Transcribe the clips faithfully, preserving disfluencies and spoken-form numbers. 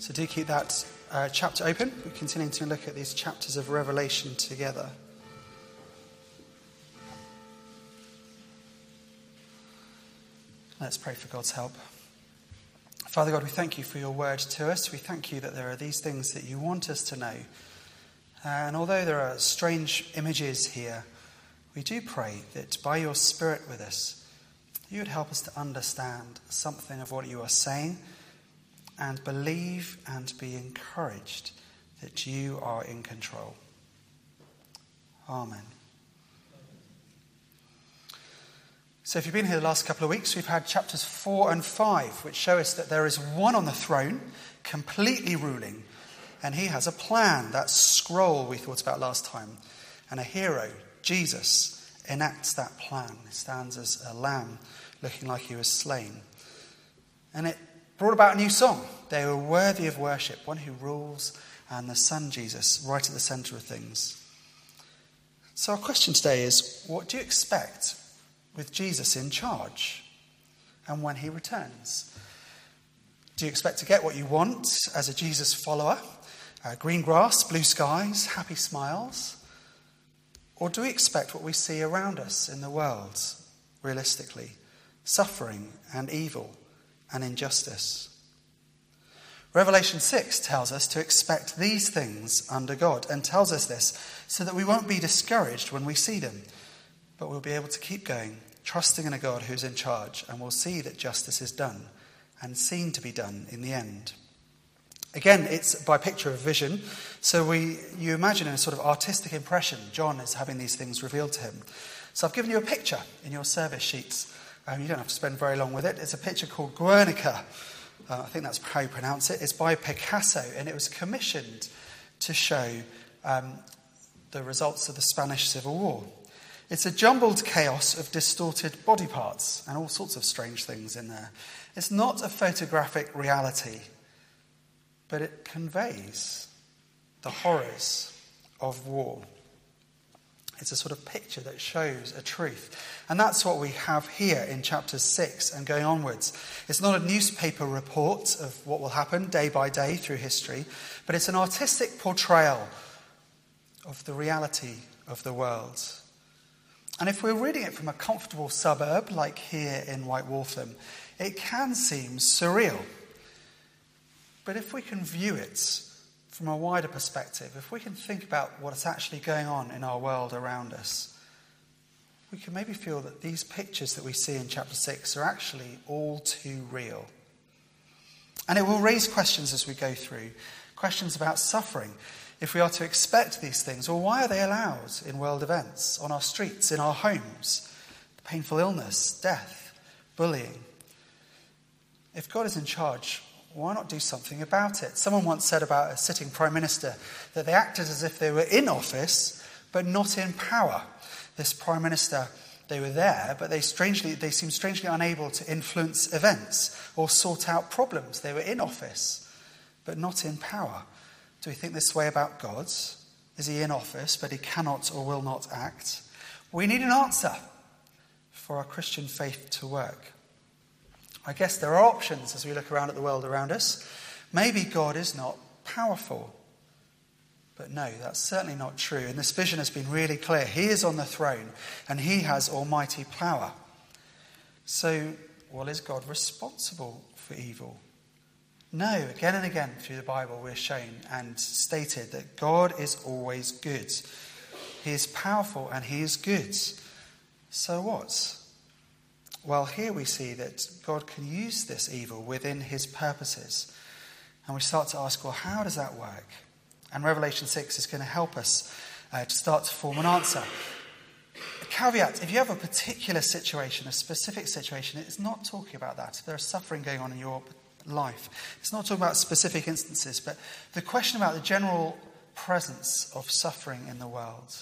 So do keep that uh, chapter open. We're continuing to look at these chapters of Revelation together. Let's pray for God's help. Father God, we thank you for your word to us. We thank you that there are these things that you want us to know. And although there are strange images here, we do pray that by your Spirit with us, you would help us to understand something of what you are saying and believe and be encouraged that you are in control. Amen. So if you've been here the last couple of weeks, we've had chapters four and five, which show us that there is one on the throne, completely ruling, and he has a plan. That scroll we thought about last time. And a hero, Jesus, enacts that plan. He stands as a lamb, looking like he was slain. And it brought about a new song. They were worthy of worship, one who rules, and the Son, Jesus, right at the centre of things. So our question today is, what do you expect with Jesus in charge and when he returns? Do you expect to get what you want as a Jesus follower? Uh, green grass, blue skies, happy smiles? Or do we expect what we see around us in the world, realistically? Suffering and evil and injustice. Revelation six tells us to expect these things under God, and tells us this so that we won't be discouraged when we see them, but we'll be able to keep going, trusting in a God who's in charge, and we'll see that justice is done and seen to be done in the end. Again, it's by picture of vision, so we you imagine in a sort of artistic impression, John is having these things revealed to him. So I've given you a picture in your service sheets. Um, you don't have to spend very long with it. It's a picture called Guernica. Uh, I think that's how you pronounce it. It's by Picasso, and it was commissioned to show um, the results of the Spanish Civil War. It's a jumbled chaos of distorted body parts and all sorts of strange things in there. It's not a photographic reality, but it conveys the horrors of war. It's a sort of picture that shows a truth. And that's what we have here in chapter six and going onwards. It's not a newspaper report of what will happen day by day through history, but it's an artistic portrayal of the reality of the world. And if we're reading it from a comfortable suburb, like here in White Waltham, it can seem surreal. But if we can view it from a wider perspective, if we can think about what's actually going on in our world around us, we can maybe feel that these pictures that we see in chapter six are actually all too real. And it will raise questions as we go through, questions about suffering. If we are to expect these things, well, why are they allowed in world events, on our streets, in our homes? Painful illness, death, bullying. If God is in charge, why not do something about it? Someone once said about a sitting prime minister that they acted as if they were in office, but not in power. This prime minister, they were there, but they strangely, they seemed strangely unable to influence events or sort out problems. They were in office, but not in power. Do we think this way about God? Is he in office, but he cannot or will not act? We need an answer for our Christian faith to work. I guess there are options as we look around at the world around us. Maybe God is not powerful. But no, that's certainly not true. And this vision has been really clear. He is on the throne and he has almighty power. So, well, is God responsible for evil? No, again and again through the Bible we're shown and stated that God is always good. He is powerful and he is good. So what? Well, here we see that God can use this evil within his purposes. And we start to ask, well, how does that work? And Revelation six is going to help us uh, to start to form an answer. A caveat, if you have a particular situation, a specific situation, it's not talking about that. If there is suffering going on in your life, it's not talking about specific instances, but the question about the general presence of suffering in the world.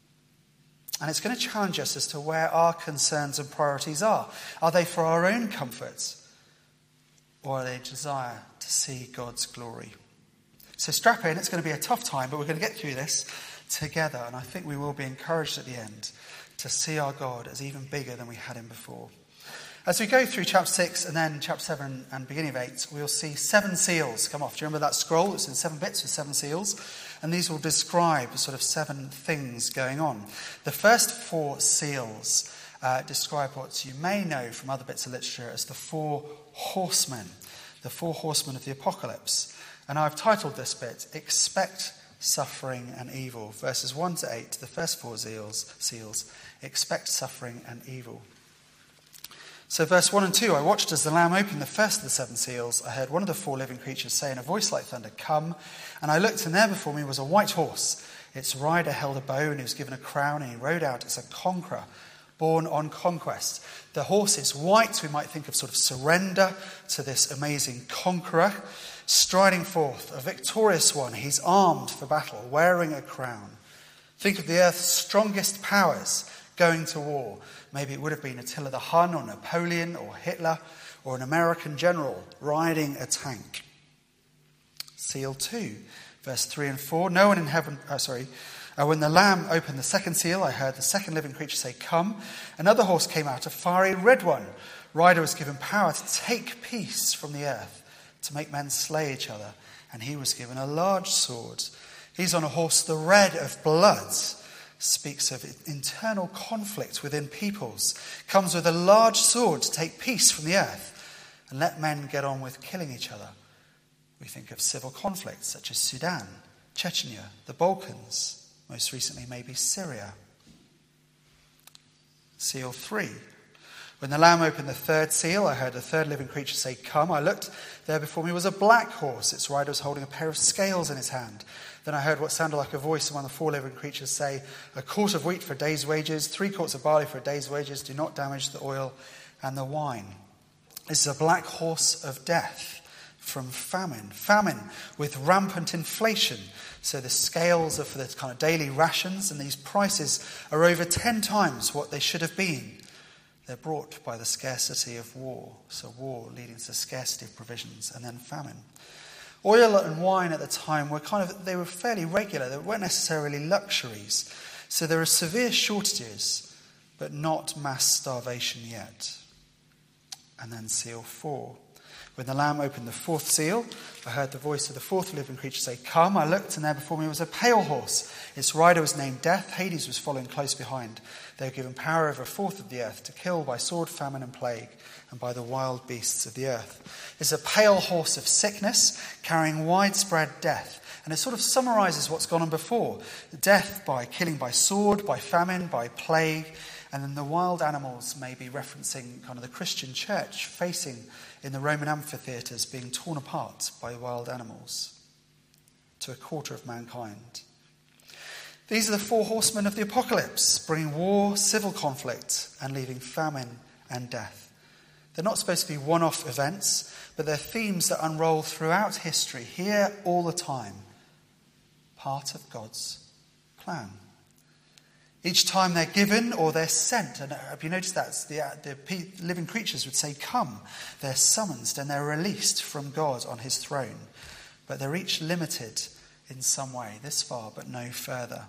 And it's going to challenge us as to where our concerns and priorities are. Are they for our own comfort? Or are they a desire to see God's glory? So strap in, it's going to be a tough time, but we're going to get through this together. And I think we will be encouraged at the end to see our God as even bigger than we had him before. As we go through chapter six and then chapter seven and beginning of eight, we'll see seven seals come off. Do you remember that scroll that's in seven bits with seven seals? And these will describe sort of seven things going on. The first four seals uh, describe what you may know from other bits of literature as the four horsemen, the four horsemen of the apocalypse. And I've titled this bit, Expect Suffering and Evil. Verses one to eight, the first four seals, seals, expect suffering and evil. So verse one and two, I watched as the Lamb opened the first of the seven seals. I heard one of the four living creatures say in a voice like thunder, "Come." And I looked, and there before me was a white horse. Its rider held a bow, and he was given a crown, and he rode out as a conqueror, born on conquest. The horse is white. We might think of sort of surrender to this amazing conqueror, striding forth, a victorious one. He's armed for battle, wearing a crown. Think of the earth's strongest powers going to war. Maybe it would have been Attila the Hun or Napoleon or Hitler or an American general riding a tank. Seal two, verse three and four. No one in heaven, oh, sorry. Uh, when the Lamb opened the second seal, I heard the second living creature say, "Come." Another horse came out, a fiery red one. Rider was given power to take peace from the earth, to make men slay each other. And he was given a large sword. He's on a horse, the red of blood. Speaks of internal conflict within peoples, comes with a large sword to take peace from the earth and let men get on with killing each other. We think of civil conflicts such as Sudan, Chechnya, the Balkans, most recently maybe Syria. Seal three. When the Lamb opened the third seal, I heard a third living creature say, "Come." I looked, there before me was a black horse. Its rider was holding a pair of scales in his hand. Then I heard what sounded like a voice of one of the four living creatures say, "A quart of wheat for a day's wages, three quarts of barley for a day's wages. Do not damage the oil and the wine." This is a black horse of death from famine. Famine with rampant inflation. So the scales are for the kind of daily rations, and these prices are over ten times what they should have been. They're brought by the scarcity of war. So war leading to scarcity of provisions and then famine. Oil and wine at the time were kind of, they were fairly regular. They weren't necessarily luxuries. So there are severe shortages, but not mass starvation yet. And then seal four. When the Lamb opened the fourth seal, I heard the voice of the fourth living creature say, "Come." I looked, and there before me was a pale horse. Its rider was named Death. Hades was following close behind. They were given power over a fourth of the earth to kill by sword, famine, and plague, and by the wild beasts of the earth. It's a pale horse of sickness, carrying widespread death. And it sort of summarizes what's gone on before. Death by killing by sword, by famine, by plague. And then the wild animals may be referencing kind of the Christian church facing in the Roman amphitheatres being torn apart by wild animals to a quarter of mankind. These are the four horsemen of the apocalypse, bringing war, civil conflict, and leaving famine and death. They're not supposed to be one-off events, but they're themes that unroll throughout history, here all the time. Part of God's plan. Each time they're given or they're sent, and have you noticed that? The, the living creatures would say, "Come." They're summoned and they're released from God on his throne. But they're each limited in some way, this far but no further.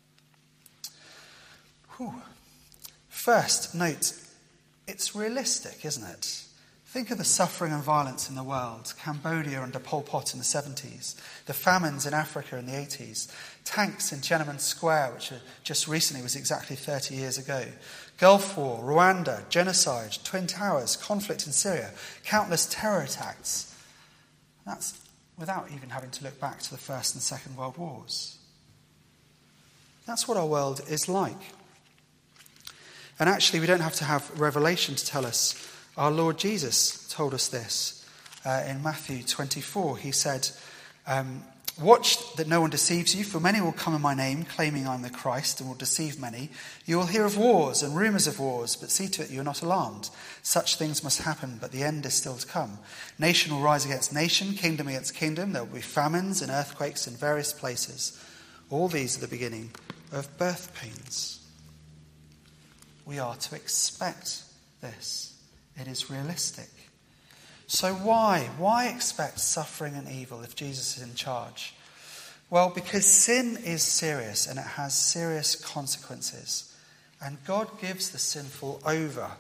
Whew. First, note, it's realistic, isn't it? Think of the suffering and violence in the world. Cambodia under Pol Pot in the seventies. The famines in Africa in the eighties. Tanks in Tiananmen Square, which just recently was exactly thirty years ago. Gulf War, Rwanda, genocide, Twin Towers, conflict in Syria. Countless terror attacks. That's without even having to look back to the First and Second World Wars. That's what our world is like. And actually, we don't have to have revelation to tell us. Our Lord Jesus told us this uh, in Matthew twenty-four. He said, um, "Watch that no one deceives you, for many will come in my name, claiming I'm the Christ, and will deceive many. You will hear of wars and rumours of wars, but see to it you are not alarmed. Such things must happen, but the end is still to come. Nation will rise against nation, kingdom against kingdom. There will be famines and earthquakes in various places. All these are the beginning of birth pains." We are to expect this. It is realistic. So why? Why expect suffering and evil if Jesus is in charge? Well, because sin is serious and it has serious consequences. And God gives the sinful over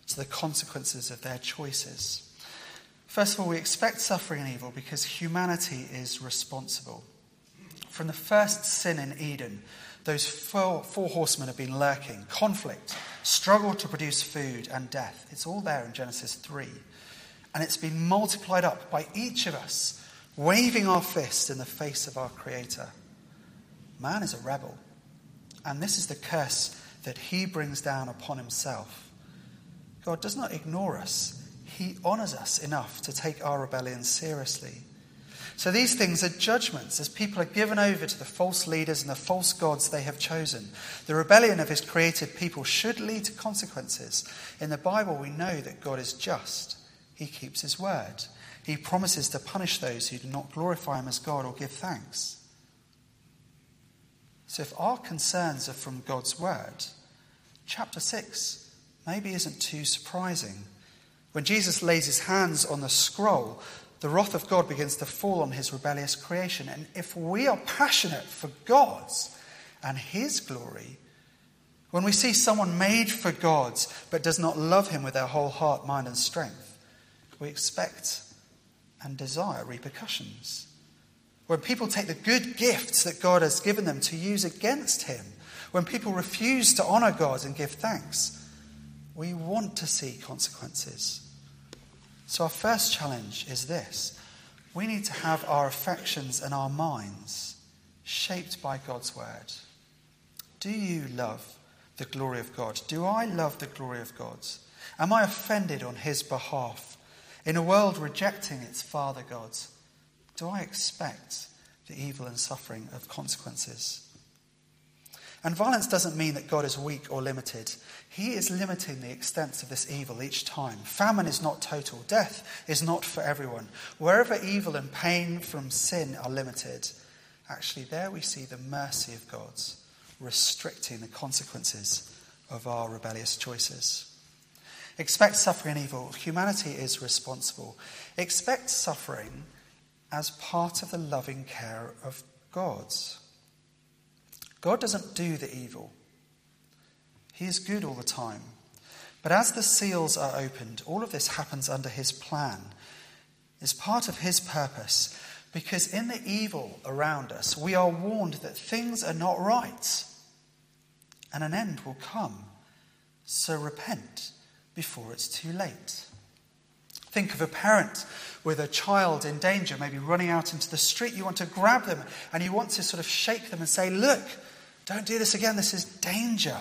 to the consequences of their choices. First of all, we expect suffering and evil because humanity is responsible. From the first sin in Eden, those four, four horsemen have been lurking. Conflict, struggle to produce food, and death. It's all there in Genesis three. And it's been multiplied up by each of us waving our fist in the face of our Creator. Man is a rebel. And this is the curse that he brings down upon himself. God does not ignore us. He honours us enough to take our rebellion seriously. So these things are judgments as people are given over to the false leaders and the false gods they have chosen. The rebellion of his created people should lead to consequences. In the Bible, we know that God is just. He keeps his word. He promises to punish those who do not glorify him as God or give thanks. So if our concerns are from God's word, chapter six maybe isn't too surprising. When Jesus lays his hands on the scroll, the wrath of God begins to fall on his rebellious creation. And if we are passionate for God's and his glory, when we see someone made for God's but does not love him with their whole heart, mind and strength, we expect and desire repercussions. When people take the good gifts that God has given them to use against him, when people refuse to honour God and give thanks, we want to see consequences. So our first challenge is this. We need to have our affections and our minds shaped by God's word. Do you love the glory of God? Do I love the glory of God? Am I offended on his behalf? In a world rejecting its father gods, do I expect the evil and suffering of consequences? And violence doesn't mean that God is weak or limited. He is limiting the extent of this evil each time. Famine is not total. Death is not for everyone. Wherever evil and pain from sin are limited, actually there we see the mercy of God restricting the consequences of our rebellious choices. Expect suffering and evil. Humanity is responsible. Expect suffering as part of the loving care of God. God doesn't do the evil. He is good all the time. But as the seals are opened, all of this happens under his plan. It's part of his purpose. Because in the evil around us, we are warned that things are not right. And an end will come. So repent before it's too late. Think of a parent with a child in danger, maybe running out into the street. You want to grab them and you want to sort of shake them and say, look, don't do this again. This is danger.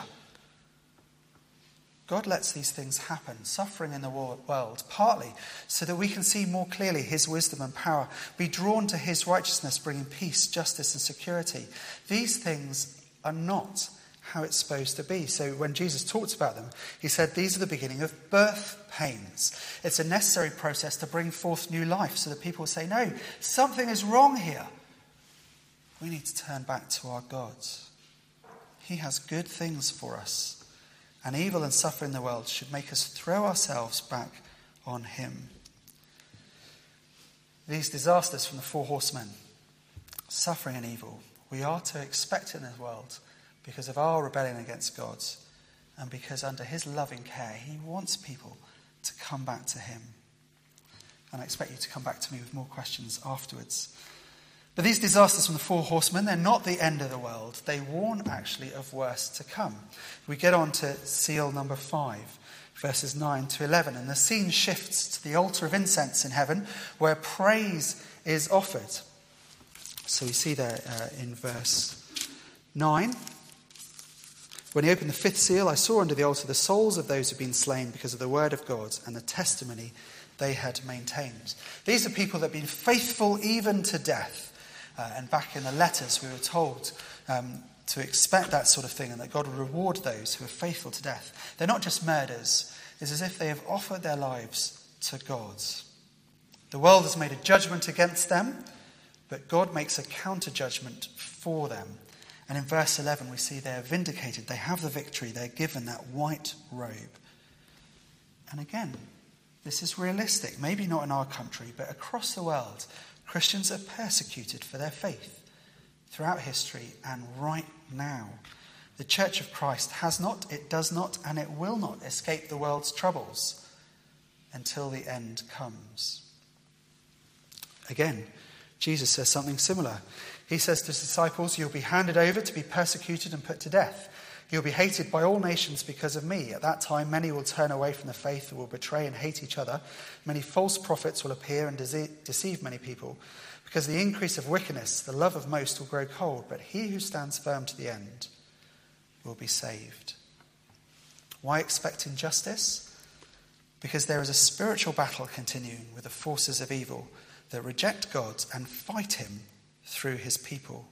God lets these things happen, suffering in the world, partly so that we can see more clearly his wisdom and power, be drawn to his righteousness, bringing peace, justice and security. These things are not how it's supposed to be. So when Jesus talked about them, he said these are the beginning of birth pains. It's a necessary process to bring forth new life so that people will say, no, something is wrong here. We need to turn back to our God. He has good things for us. And evil and suffering in the world should make us throw ourselves back on him. These disasters from the four horsemen, suffering and evil, we are to expect in this world because of our rebellion against God and because under his loving care, he wants people to come back to him. And I expect you to come back to me with more questions afterwards. But these disasters from the four horsemen, they're not the end of the world. They warn actually of worse to come. We get on to seal number five, verses nine to eleven. And the scene shifts to the altar of incense in heaven where praise is offered. So we see there uh, in verse nine. When he opened the fifth seal, I saw under the altar the souls of those who had been slain because of the word of God and the testimony they had maintained. These are people that have been faithful even to death. Uh, and back in the letters we were told um, to expect that sort of thing and that God would reward those who are faithful to death. They're not just murderers. It's as if they have offered their lives to God. The world has made a judgment against them, but God makes a counter-judgment for them. And in verse eleven we see they are vindicated. They have the victory. They're given that white robe. And again, this is realistic. Maybe not in our country, but across the world, Christians are persecuted for their faith throughout history and right now. The Church of Christ has not, it does not, and it will not escape the world's troubles until the end comes. Again, Jesus says something similar. He says to his disciples, "You'll be handed over to be persecuted and put to death. You'll be hated by all nations because of me. At that time, many will turn away from the faith and will betray and hate each other. Many false prophets will appear and deceive many people. Because of the increase of wickedness, the love of most will grow cold, but he who stands firm to the end will be saved." Why expect injustice? Because there is a spiritual battle continuing with the forces of evil that reject God and fight him through his people.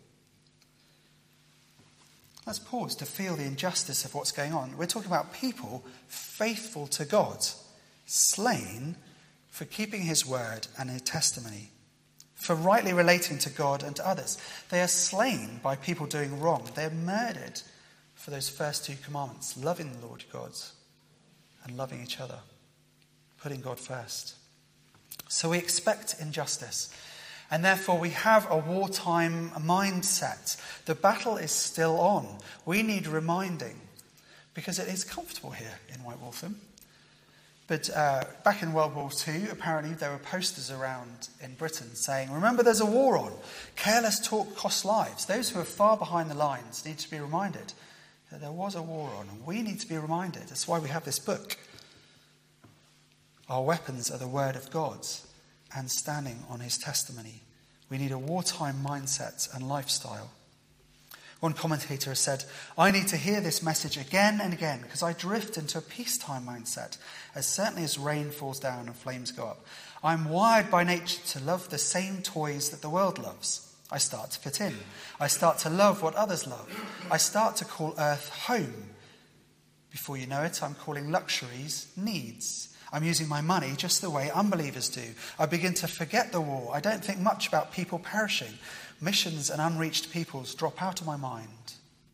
Let's pause to feel the injustice of what's going on. We're talking about people faithful to God, slain for keeping his word and his testimony, for rightly relating to God and to others. They are slain by people doing wrong. They're murdered for those first two commandments, loving the Lord God and loving each other, putting God first. So we expect injustice. And therefore we have a wartime mindset. The battle is still on. We need reminding because it is comfortable here in White Waltham. But uh, back in World War Two, apparently there were posters around in Britain saying, "Remember, there's a war on. Careless talk costs lives." Those who are far behind the lines need to be reminded that there was a war on. And we need to be reminded. That's why we have this book. Our weapons are the word of God and standing on his testimony. We need a wartime mindset and lifestyle. One commentator has said, "I need to hear this message again and again because I drift into a peacetime mindset as certainly as rain falls down and flames go up. I'm wired by nature to love the same toys that the world loves. I start to fit in. I start to love what others love. I start to call earth home. Before you know it, I'm calling luxuries needs. I'm using my money just the way unbelievers do. I begin to forget the war. I don't think much about people perishing. Missions and unreached peoples drop out of my mind."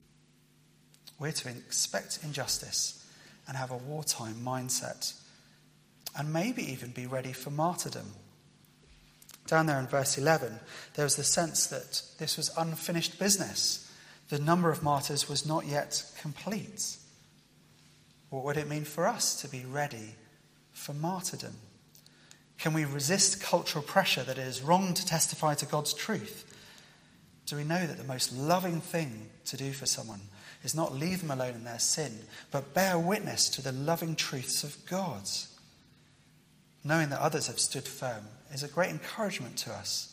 We're to expect injustice and have a wartime mindset. And maybe even be ready for martyrdom. Down there in verse eleven, there was the sense that this was unfinished business. The number of martyrs was not yet complete. What would it mean for us to be ready for martyrdom? Can we resist cultural pressure that it is wrong to testify to God's truth? Do we know that the most loving thing to do for someone is not leave them alone in their sin, but bear witness to the loving truths of God? Knowing that others have stood firm is a great encouragement to us.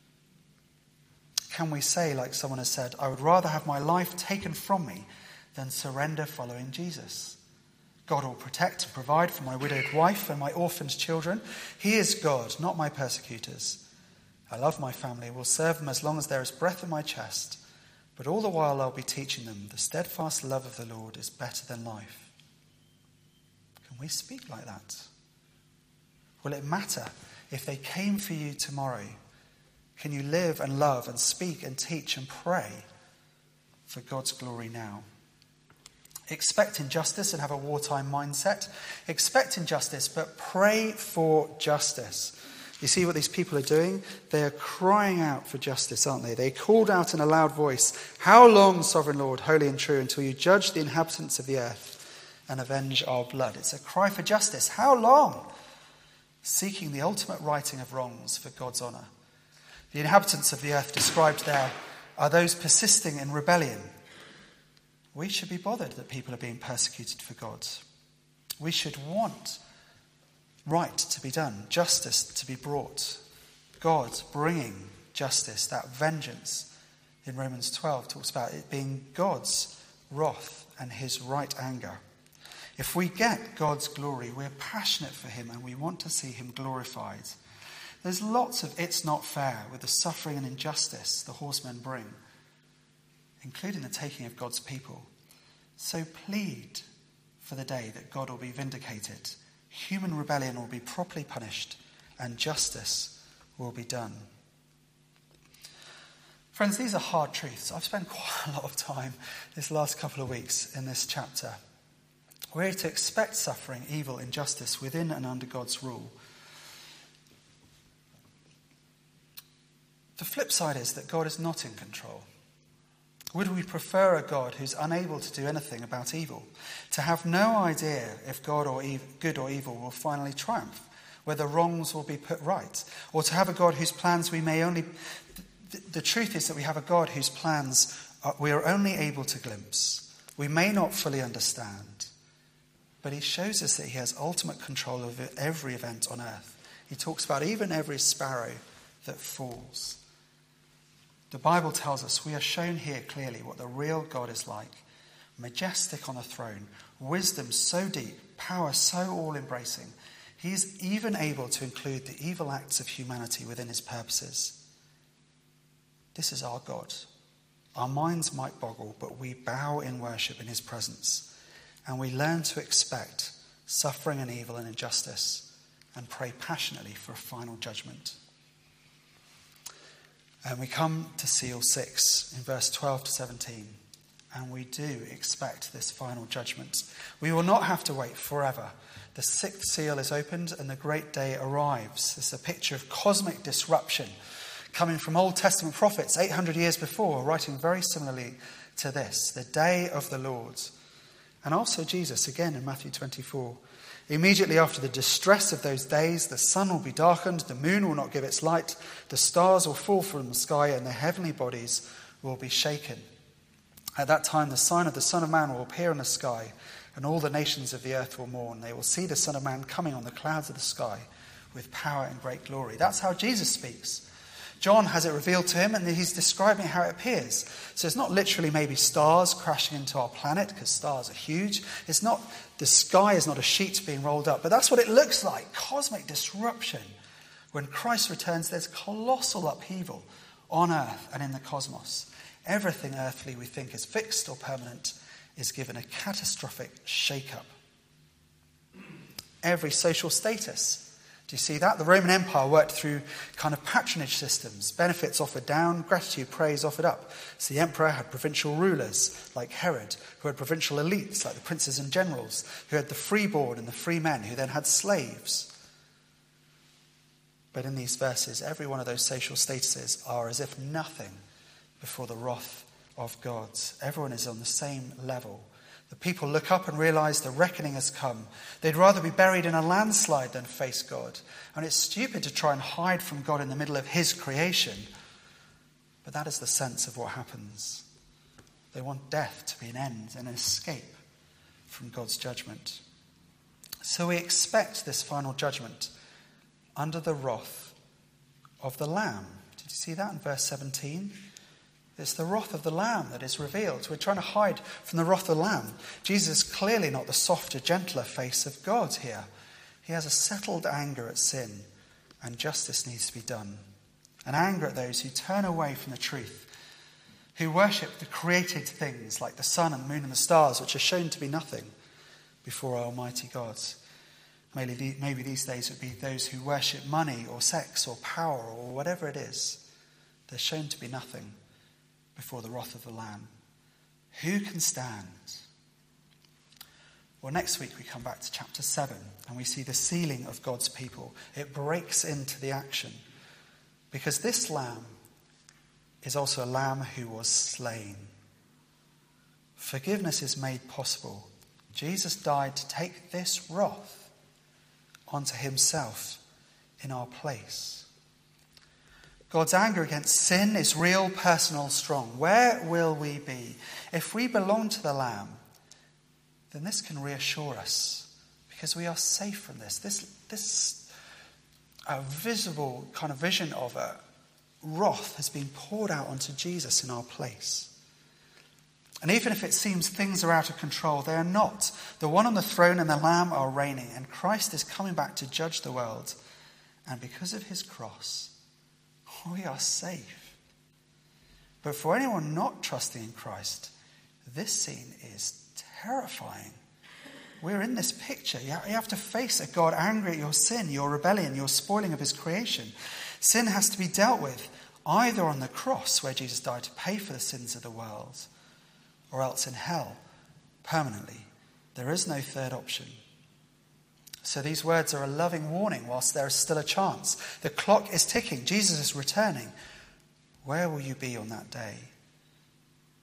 Can we say, like someone has said, "I would rather have my life taken from me than surrender following Jesus"? God will protect and provide for my widowed wife and my orphaned children. He is God, not my persecutors. I love my family, will serve them as long as there is breath in my chest. But all the while I'll be teaching them the steadfast love of the Lord is better than life. Can we speak like that? Will it matter if they came for you tomorrow? Can you live and love and speak and teach and pray for God's glory now? Expect injustice and have a wartime mindset. Expect injustice, but pray for justice. You see what these people are doing? They are crying out for justice, aren't they? They called out in a loud voice, "How long, sovereign Lord, holy and true, until you judge the inhabitants of the earth and avenge our blood?" It's a cry for justice. How long? Seeking the ultimate righting of wrongs for God's honour. The inhabitants of the earth described there are those persisting in rebellion. We should be bothered that people are being persecuted for God. We should want right to be done, justice to be brought. God bringing justice, that vengeance in Romans twelve talks about it being God's wrath and his right anger. If we get God's glory, we're passionate for him and we want to see him glorified. There's lots of "it's not fair" with the suffering and injustice the horsemen bring, including the taking of God's people. So plead for the day that God will be vindicated, human rebellion will be properly punished, and justice will be done. Friends, these are hard truths. I've spent quite a lot of time this last couple of weeks in this chapter. We're to expect suffering, evil, injustice within and under God's rule. The flip side is that God is not in control. Would we prefer a God who's unable to do anything about evil? To have no idea if God or ev- good or evil will finally triumph, whether wrongs will be put right? Or to have a God whose plans we may only... The, the truth is that we have a God whose plans are, we are only able to glimpse. We may not fully understand, but he shows us that he has ultimate control over every event on earth. He talks about even every sparrow that falls. The Bible tells us we are shown here clearly what the real God is like. Majestic on a throne, wisdom so deep, power so all-embracing. He is even able to include the evil acts of humanity within his purposes. This is our God. Our minds might boggle, but we bow in worship in his presence. And we learn to expect suffering and evil and injustice and pray passionately for a final judgment. And we come to seal six in verse twelve to seventeen. And we do expect this final judgment. We will not have to wait forever. The sixth seal is opened and the great day arrives. This is a picture of cosmic disruption coming from Old Testament prophets eight hundred years before, writing very similarly to this, the day of the Lord. And also Jesus, again in Matthew twenty-four. Immediately after the distress of those days, the sun will be darkened, the moon will not give its light, the stars will fall from the sky, and the heavenly bodies will be shaken. At that time, the sign of the Son of Man will appear in the sky, and all the nations of the earth will mourn. They will see the Son of Man coming on the clouds of the sky with power and great glory. That's how Jesus speaks. John has it revealed to him, and he's describing how it appears. So it's not literally maybe stars crashing into our planet, because stars are huge. It's not, the sky is not a sheet being rolled up, but that's what it looks like. Cosmic disruption. When Christ returns, there's colossal upheaval on earth and in the cosmos. Everything earthly we think is fixed or permanent is given a catastrophic shake-up. Every social status. Do you see that? The Roman Empire worked through kind of patronage systems. Benefits offered down, gratitude, praise offered up. So the emperor had provincial rulers like Herod, who had provincial elites like the princes and generals, who had the freeborn and the free men, who then had slaves. But in these verses, every one of those social statuses are as if nothing before the wrath of God. Everyone is on the same level. The people look up and realize the reckoning has come. They'd rather be buried in a landslide than face God. And it's stupid to try and hide from God in the middle of his creation. But that is the sense of what happens. They want death to be an end, an escape from God's judgment. So we expect this final judgment under the wrath of the Lamb. Did you see that in verse seventeen? It's the wrath of the Lamb that is revealed. We're trying to hide from the wrath of the Lamb. Jesus is clearly not the softer, gentler face of God here. He has a settled anger at sin, and justice needs to be done. An anger at those who turn away from the truth, who worship the created things like the sun and the moon and the stars, which are shown to be nothing before Almighty God. Maybe, the, maybe these days it would be those who worship money or sex or power or whatever it is. They're shown to be nothing before the wrath of the Lamb. Who can stand? Well, next week we come back to chapter seven and we see the sealing of God's people. It breaks into the action because this Lamb is also a Lamb who was slain. Forgiveness is made possible. Jesus died to take this wrath onto himself in our place. God's anger against sin is real, personal, strong. Where will we be? If we belong to the Lamb, then this can reassure us because we are safe from this. This, this a visible kind of vision of a wrath has been poured out onto Jesus in our place. And even if it seems things are out of control, they are not. The one on the throne and the Lamb are reigning, and Christ is coming back to judge the world. And because of his cross, we are safe. But for anyone not trusting in Christ, this scene is terrifying. We're in this picture. You have to face a God angry at your sin, your rebellion, your spoiling of his creation. Sin has to be dealt with either on the cross, where Jesus died to pay for the sins of the world, or else in hell, permanently. There is no third option. So these words are a loving warning whilst there is still a chance. The clock is ticking. Jesus is returning. Where will you be on that day?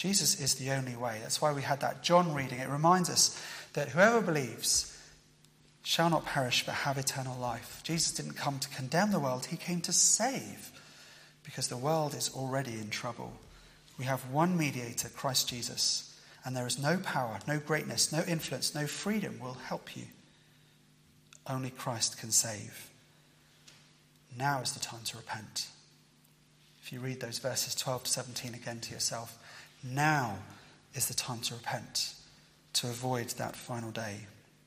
Jesus is the only way. That's why we had that John reading. It reminds us that whoever believes shall not perish but have eternal life. Jesus didn't come to condemn the world, he came to save, because the world is already in trouble. We have one mediator, Christ Jesus, and there is no power, no greatness, no influence, no freedom will help you. Only Christ can save. Now is the time to repent. If you read those verses twelve to seventeen again to yourself, now is the time to repent, to avoid that final day.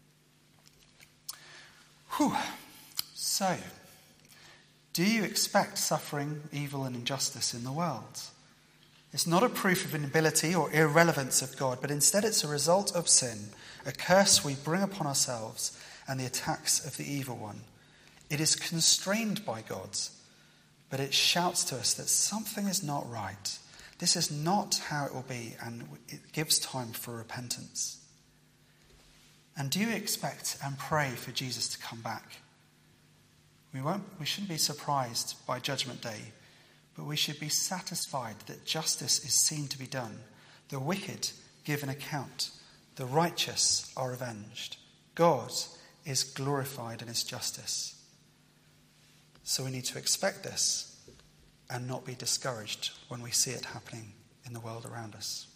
Whew. So, do you expect suffering, evil and injustice in the world? It's not a proof of inability or irrelevance of God, but instead it's a result of sin, a curse we bring upon ourselves and the attacks of the evil one. It is constrained by God, but it shouts to us that something is not right. This is not how it will be, and it gives time for repentance. And do you expect and pray for Jesus to come back? We won't, we shouldn't be surprised by Judgment Day, but we should be satisfied that justice is seen to be done. The wicked give an account. The righteous are avenged. God is glorified in his justice. So we need to expect this and not be discouraged when we see it happening in the world around us.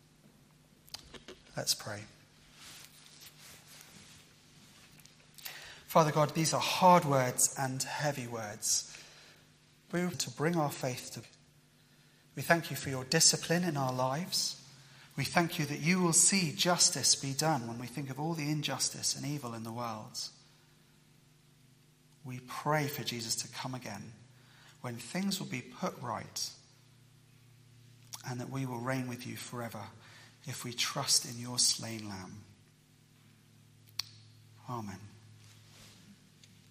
Let's pray. Father God, these are hard words and heavy words. We want to bring our faith to. We thank you for your discipline in our lives. We thank you that you will see justice be done when we think of all the injustice and evil in the world. We pray for Jesus to come again, when things will be put right, and that we will reign with you forever if we trust in your slain Lamb. Amen.